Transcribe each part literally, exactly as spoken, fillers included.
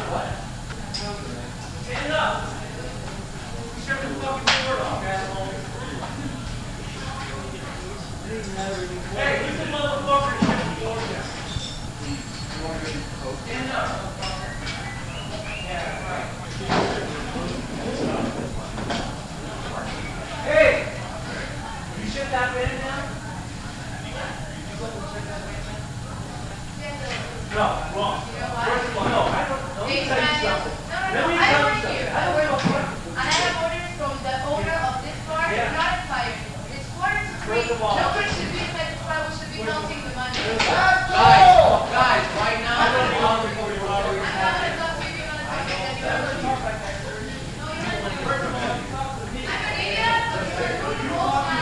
Stand up. Shut the fucking door off, asshole. Hey, who's the motherfucker to shut the door down? Stand up. Yeah, right. Hey! You shut that van down? No, wrong. First of all, no, I don't, let me tell you something. Let me tell you something. I don't know what. And I have orders from the owner of this bar. Yeah. It's not expired. It's quarter to three. First of all- Nobody should be inside this bar. We should be counting the money. Guys, guys, right now, I don't we're know on the before you I'm already not have going it. to talk to you on a topic that you don't know. No, you're not. First of all, you talk to me. I'm an idiot. So you're going to hold my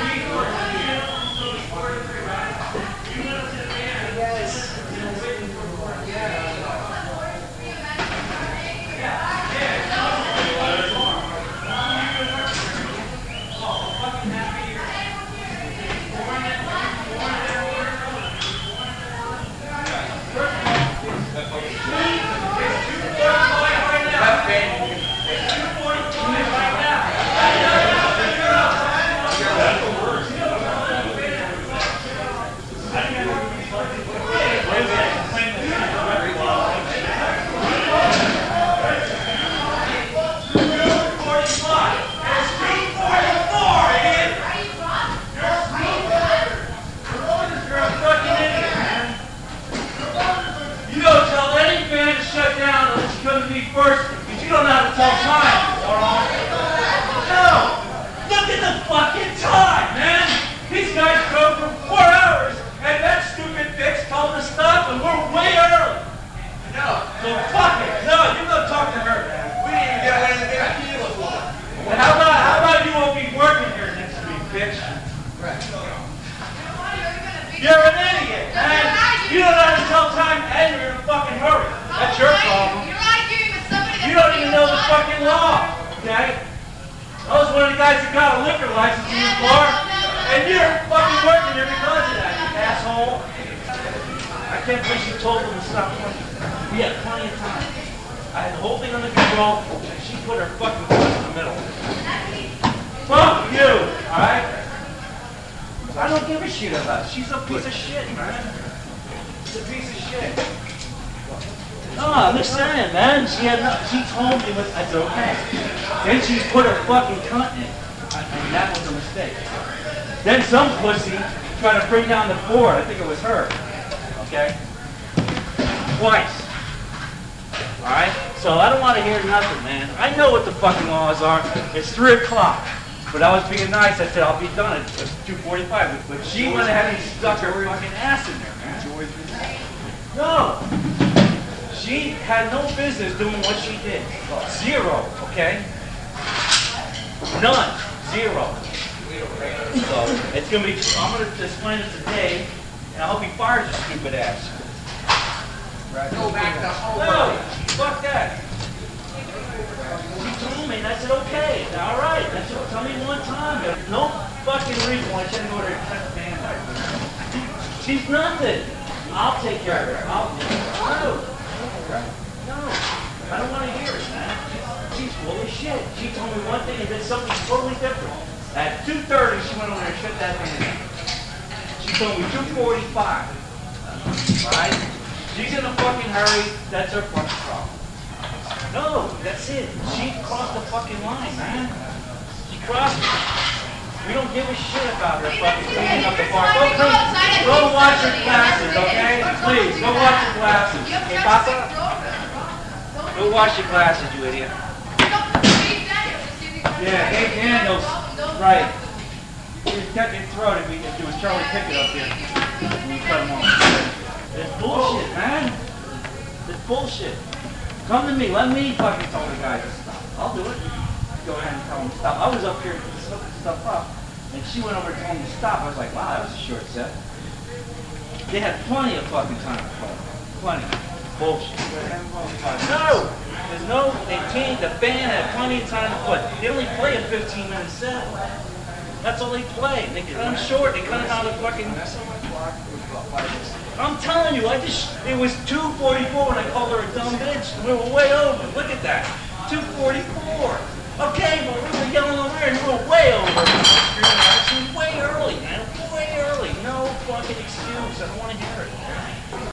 first, because you don't know how to tell time, alright? No! Look at the fucking time, man! These guys drove for four hours, and that stupid bitch told us to stop, and we're way early. No. So fuck it. No, you go talk to her, man. We didn't even get one of the big tequila for. And how about, how about you won't be working here next week, bitch? Right. You're an idiot, man! You don't know how to tell time, and you're in a fucking hurry. That's your problem. You don't even know the fucking law, okay? I was one of the guys that got a liquor license in this bar, and you're fucking working there because of that, you asshole. I can't believe you told them to stop working. We had plenty of time. I had the whole thing under control, and she put her fucking foot in the middle. Fuck you, alright? I don't give a shit about her. She's a piece of shit, man. She's a piece of shit. No, I'm just saying, man. She had no, she told me what I said, okay. Then she put her fucking cunt in. I mean, that was a mistake. Then some pussy tried to bring down the board. I think it was her. Okay? Twice. Alright? So I don't want to hear nothing, man. I know what the fucking laws are. It's three o'clock. But I was being nice. I said, I'll be done at two forty-five. But she went ahead and stuck her fucking ass in there, man. No. She had no business doing what she did. Zero, okay? None. Zero. So, it's going to be, I'm going to explain it today, and I hope he fires your stupid ass. Go back to home. No, fuck that. She told me, and I said, okay, all right. I said, tell me one time. There's no fucking reason why she didn't go to her test band. She's nothing. I'll take care of her. I'll, no. No, I don't want to hear it, man. She's full of shit. She told me one thing and did something totally different. At two thirty, she went over there and shut that thing down. She told me two forty-five. Right? She's in a fucking hurry. That's her fucking problem. No, that's it. She crossed the fucking line, man. She crossed it. We don't give a shit about her fucking cleaning up the bar. Go, clean. Go watch your classes, okay? Please, go watch your classes. Okay, Papa? Go wash your glasses, you idiot. Yeah, Dave Daniels. Right. He was cutting your throat if, we, if there was Charlie Pickett up here. We cut him off. It's bullshit, man. It's bullshit. Come to me. Let me fucking tell the guy to stop. I'll do it. Go ahead and tell him to stop. I was up here hooking stuff up, and she went over and told him to stop. I was like, wow, that was a short set. They had plenty of fucking time to play. Plenty. Bullshit. No! There's no, they changed, the band had plenty of time to play. They only play a fifteen minute set. That's all they play. They cut them short, they cut them out of fucking... I'm telling you, I just, it was two forty-four when I called her a dumb bitch. And we were way over. Look at that. two forty-four. Okay, but we were yelling over there and we were way over. She was way early, man. Way early. No fucking excuse. I don't want to hear it.